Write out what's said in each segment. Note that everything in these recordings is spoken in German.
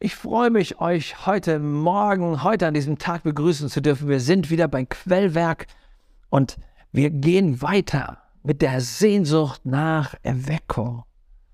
Ich freue mich, euch heute an diesem Tag begrüßen zu dürfen. Wir sind wieder beim Quellwerk und wir gehen weiter mit der Sehnsucht nach Erweckung.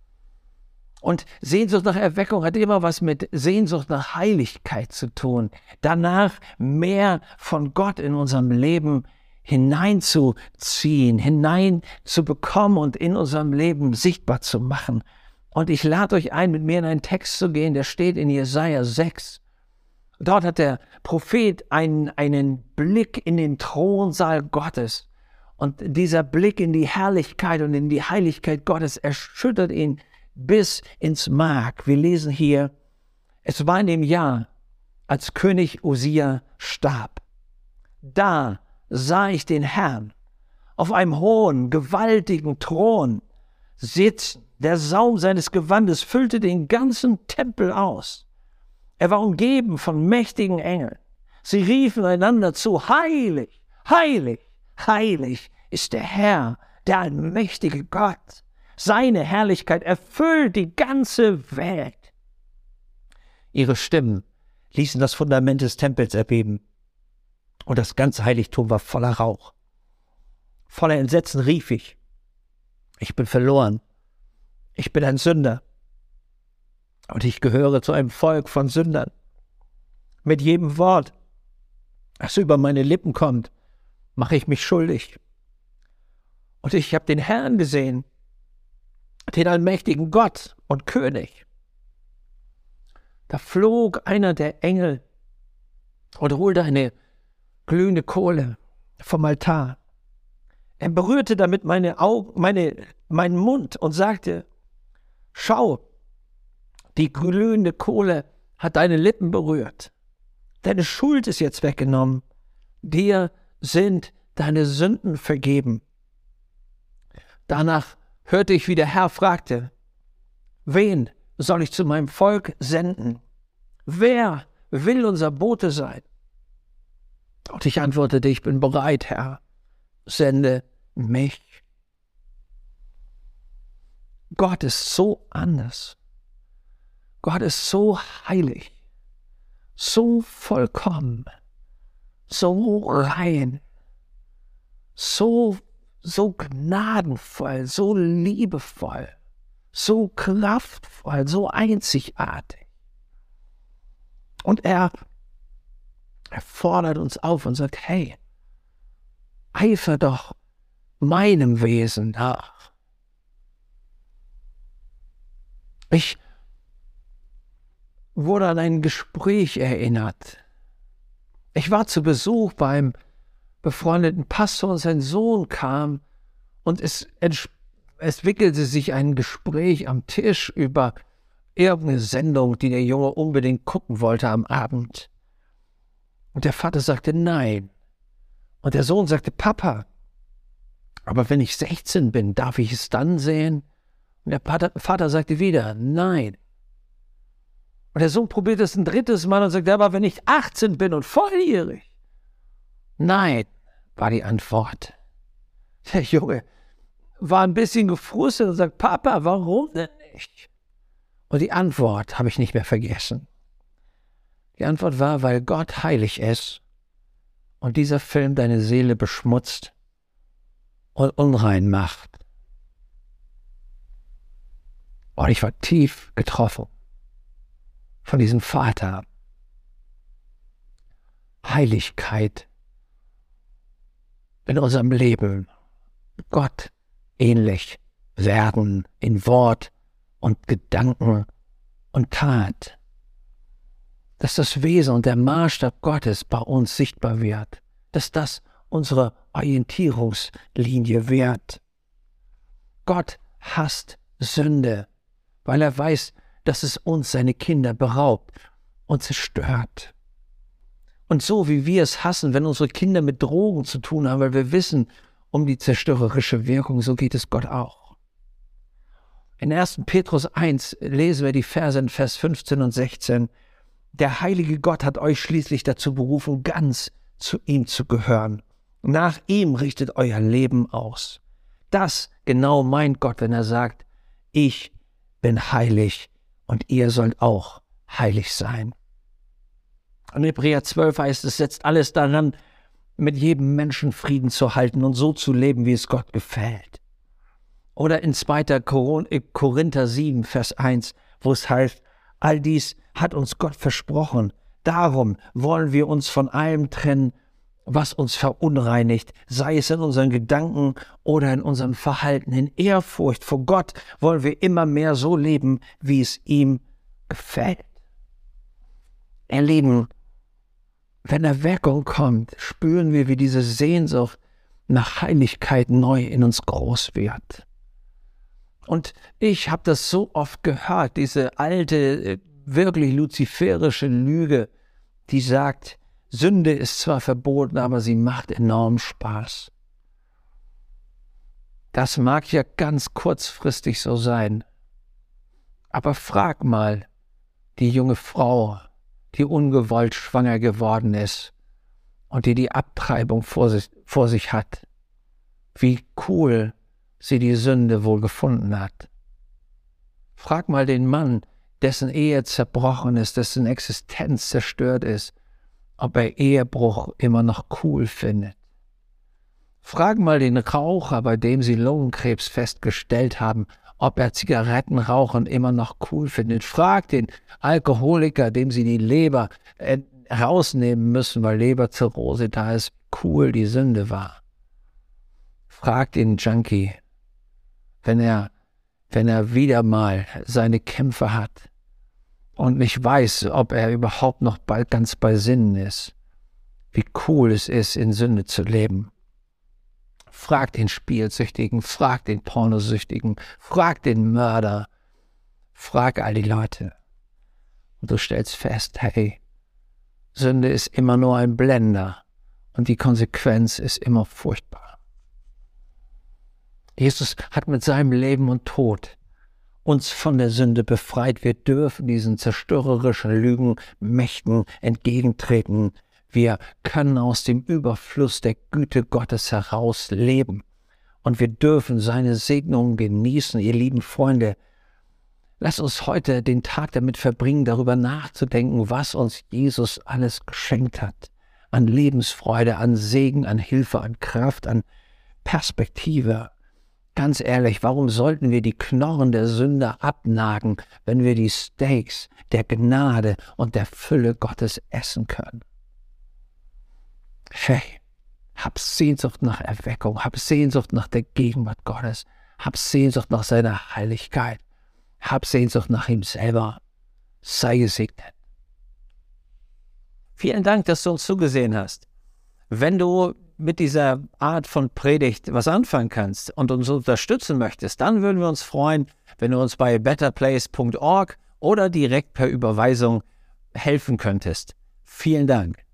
Und Sehnsucht nach Erweckung hat immer was mit Sehnsucht nach Heiligkeit zu tun. Danach mehr von Gott in unserem Leben hineinzuziehen, hineinzubekommen und in unserem Leben sichtbar zu machen. Und ich lade euch ein, mit mir in einen Text zu gehen, der steht in Jesaja 6. Dort hat der Prophet einen Blick in den Thronsaal Gottes. Und dieser Blick in die Herrlichkeit und in die Heiligkeit Gottes erschüttert ihn bis ins Mark. Wir lesen hier, es war in dem Jahr, als König Usia starb. Da sah ich den Herrn auf einem hohen, gewaltigen Thron sitzen. Der Saum seines Gewandes füllte den ganzen Tempel aus. Er war umgeben von mächtigen Engeln. Sie riefen einander zu, heilig, heilig, heilig ist der Herr, der allmächtige Gott. Seine Herrlichkeit erfüllt die ganze Welt. Ihre Stimmen ließen das Fundament des Tempels erbeben. Und das ganze Heiligtum war voller Rauch. Voller Entsetzen rief ich bin verloren. Ich bin ein Sünder und ich gehöre zu einem Volk von Sündern. Mit jedem Wort, das über meine Lippen kommt, mache ich mich schuldig. Und ich habe den Herrn gesehen, den allmächtigen Gott und König. Da flog einer der Engel und holte eine glühende Kohle vom Altar. Er berührte damit meinen Mund und sagte, schau, die glühende Kohle hat deine Lippen berührt. Deine Schuld ist jetzt weggenommen. Dir sind deine Sünden vergeben. Danach hörte ich, wie der Herr fragte, wen soll ich zu meinem Volk senden? Wer will unser Bote sein? Und ich antwortete, ich bin bereit, Herr, sende mich. Gott ist so anders. Gott ist so heilig, so vollkommen, so rein, so gnadenvoll, so liebevoll, so kraftvoll, so einzigartig. Und er fordert uns auf und sagt, hey, eifer doch meinem Wesen nach. Ich wurde an ein Gespräch erinnert. Ich war zu Besuch beim befreundeten Pastor und sein Sohn kam und es entwickelte sich ein Gespräch am Tisch über irgendeine Sendung, die der Junge unbedingt gucken wollte am Abend. Und der Vater sagte nein. Und der Sohn sagte, Papa, aber wenn ich 16 bin, darf ich es dann sehen? Und der Vater sagte wieder, nein. Und der Sohn probiert es ein drittes Mal und sagt, aber wenn ich 18 bin und volljährig? Nein, war die Antwort. Der Junge war ein bisschen gefrustet und sagt, Papa, warum denn nicht? Und die Antwort habe ich nicht mehr vergessen. Die Antwort war, weil Gott heilig ist und dieser Film deine Seele beschmutzt und unrein macht. Und ich war tief getroffen von diesem Vater. Heiligkeit in unserem Leben, Gott ähnlich werden in Wort und Gedanken und Tat. Dass das Wesen und der Maßstab Gottes bei uns sichtbar wird, dass das unsere Orientierungslinie wird. Gott hasst Sünde, weil er weiß, dass es uns, seine Kinder, beraubt und zerstört. Und so wie wir es hassen, wenn unsere Kinder mit Drogen zu tun haben, weil wir wissen um die zerstörerische Wirkung, so geht es Gott auch. In 1. Petrus 1 lesen wir die Verse in Vers 15 und 16. Der heilige Gott hat euch schließlich dazu berufen, ganz zu ihm zu gehören. Nach ihm richtet euer Leben aus. Das genau meint Gott, wenn er sagt, ich bin heilig und ihr sollt auch heilig sein. In Hebräer 12 heißt es, setzt alles daran, mit jedem Menschen Frieden zu halten und so zu leben, wie es Gott gefällt. Oder in 2. Korinther 7, Vers 1, wo es heißt, all dies hat uns Gott versprochen. Darum wollen wir uns von allem trennen, was uns verunreinigt, sei es in unseren Gedanken oder in unserem Verhalten. In Ehrfurcht vor Gott wollen wir immer mehr so leben, wie es ihm gefällt. Ihr Lieben, wenn Erweckung kommt, spüren wir, wie diese Sehnsucht nach Heiligkeit neu in uns groß wird. Und ich habe das so oft gehört, diese alte, wirklich luziferische Lüge, die sagt, Sünde ist zwar verboten, aber sie macht enorm Spaß. Das mag ja ganz kurzfristig so sein. Aber frag mal die junge Frau, die ungewollt schwanger geworden ist und die Abtreibung vor sich hat, wie cool sie die Sünde wohl gefunden hat. Frag mal den Mann, dessen Ehe zerbrochen ist, dessen Existenz zerstört ist, ob er Ehebruch immer noch cool findet. Frag mal den Raucher, bei dem sie Lungenkrebs festgestellt haben, ob er Zigarettenrauchen immer noch cool findet. Frag den Alkoholiker, dem sie die Leber rausnehmen müssen, weil Leberzirrhose da ist, wie cool die Sünde war. Frag den Junkie, wenn er wieder mal seine Kämpfe hat und nicht weiß, ob er überhaupt noch bald ganz bei Sinnen ist, wie cool es ist, in Sünde zu leben. Frag den Spielsüchtigen, frag den Pornosüchtigen, frag den Mörder, frag all die Leute. Und du stellst fest, hey, Sünde ist immer nur ein Blender und die Konsequenz ist immer furchtbar. Jesus hat mit seinem Leben und Tod uns von der Sünde befreit. Wir dürfen diesen zerstörerischen Lügenmächten entgegentreten. Wir können aus dem Überfluss der Güte Gottes heraus leben. Und wir dürfen seine Segnungen genießen. Ihr lieben Freunde, lasst uns heute den Tag damit verbringen, darüber nachzudenken, was uns Jesus alles geschenkt hat. An Lebensfreude, an Segen, an Hilfe, an Kraft, an Perspektive. Ganz ehrlich, warum sollten wir die Knochen der Sünde abnagen, wenn wir die Steaks der Gnade und der Fülle Gottes essen können? Hey, hab Sehnsucht nach Erweckung, hab Sehnsucht nach der Gegenwart Gottes, hab Sehnsucht nach seiner Heiligkeit, hab Sehnsucht nach ihm selber. Sei gesegnet. Vielen Dank, dass du uns zugesehen hast. Wenn du mit dieser Art von Predigt was anfangen kannst und uns unterstützen möchtest, dann würden wir uns freuen, wenn du uns bei betterplace.org oder direkt per Überweisung helfen könntest. Vielen Dank.